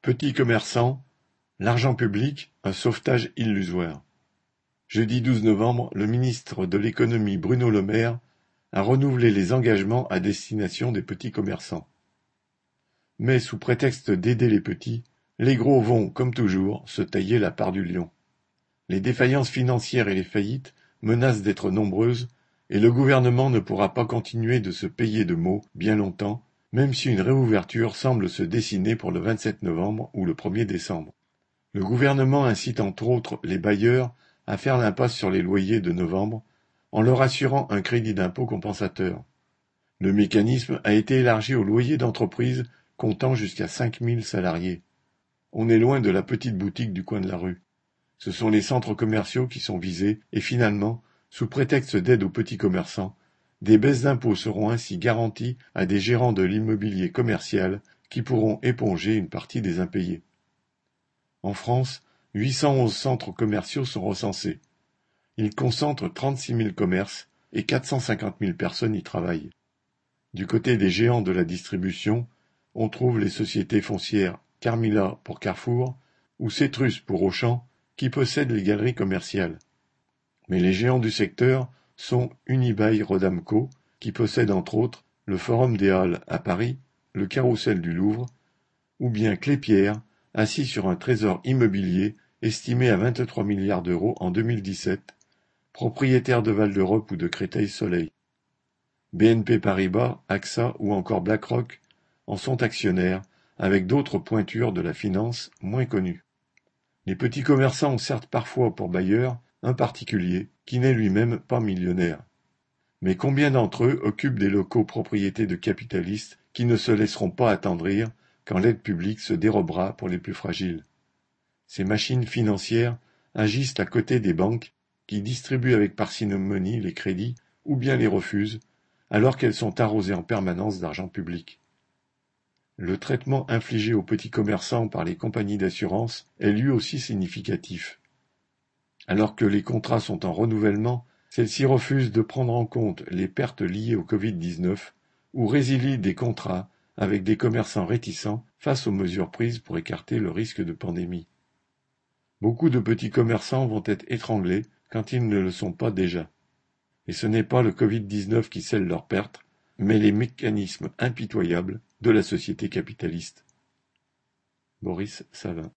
Petits commerçants, l'argent public, un sauvetage illusoire. Jeudi 12 novembre, le ministre de l'économie Bruno Le Maire a renouvelé les engagements à destination des petits commerçants. Mais sous prétexte d'aider les petits, les gros vont, comme toujours, se tailler la part du lion. Les défaillances financières et les faillites menacent d'être nombreuses et le gouvernement ne pourra pas continuer de se payer de mots bien longtemps, même si une réouverture semble se dessiner pour le 27 novembre ou le 1er décembre. Le gouvernement incite entre autres les bailleurs à faire l'impasse sur les loyers de novembre en leur assurant un crédit d'impôt compensateur. Le mécanisme a été élargi aux loyers d'entreprises comptant jusqu'à 5000 salariés. On est loin de la petite boutique du coin de la rue. Ce sont les centres commerciaux qui sont visés et finalement, sous prétexte d'aide aux petits commerçants, des baisses d'impôts seront ainsi garanties à des gérants de l'immobilier commercial qui pourront éponger une partie des impayés. En France, 811 centres commerciaux sont recensés. Ils concentrent 36 000 commerces et 450 000 personnes y travaillent. Du côté des géants de la distribution, on trouve les sociétés foncières Carmila pour Carrefour ou Cetrus pour Auchan qui possèdent les galeries commerciales. Mais les géants du secteur sont Unibail-Rodamco, qui possède entre autres le Forum des Halles à Paris, le Carrousel du Louvre, ou bien Klépierre, assis sur un trésor immobilier estimé à 23 milliards d'euros en 2017, propriétaire de Val d'Europe ou de Créteil-Soleil. BNP Paribas, AXA ou encore BlackRock en sont actionnaires, avec d'autres pointures de la finance moins connues. Les petits commerçants ont certes parfois pour bailleur un particulier qui n'est lui-même pas millionnaire. Mais combien d'entre eux occupent des locaux propriétés de capitalistes qui ne se laisseront pas attendrir quand l'aide publique se dérobera pour les plus fragiles? Ces machines financières agissent à côté des banques qui distribuent avec parcimonie les crédits ou bien les refusent, alors qu'elles sont arrosées en permanence d'argent public. Le traitement infligé aux petits commerçants par les compagnies d'assurance est lui aussi significatif. Alors que les contrats sont en renouvellement, celles-ci refusent de prendre en compte les pertes liées au Covid-19 ou résilient des contrats avec des commerçants réticents face aux mesures prises pour écarter le risque de pandémie. Beaucoup de petits commerçants vont être étranglés quand ils ne le sont pas déjà. Et ce n'est pas le Covid-19 qui scelle leurs pertes, mais les mécanismes impitoyables de la société capitaliste. Boris Savin.